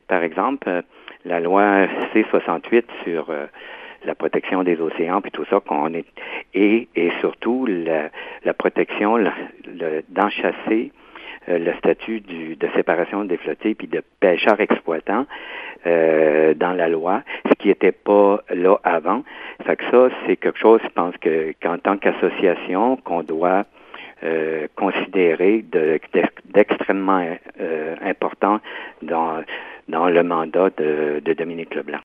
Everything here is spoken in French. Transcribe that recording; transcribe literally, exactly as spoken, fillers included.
par exemple, euh, la loi C soixante-huit sur euh, la protection des océans, puis tout ça, qu'on est et, et surtout la, la protection, le, le, d'enchasser euh, le statut du, de séparation des flottilles puis de pêcheurs exploitants euh, dans la loi, ce qui n'était pas là avant. Fait que ça, c'est quelque chose, je pense que qu'en tant qu'association, qu'on doit Euh, considéré de, d'extrêmement euh, important dans, dans le mandat de, de Dominique Leblanc.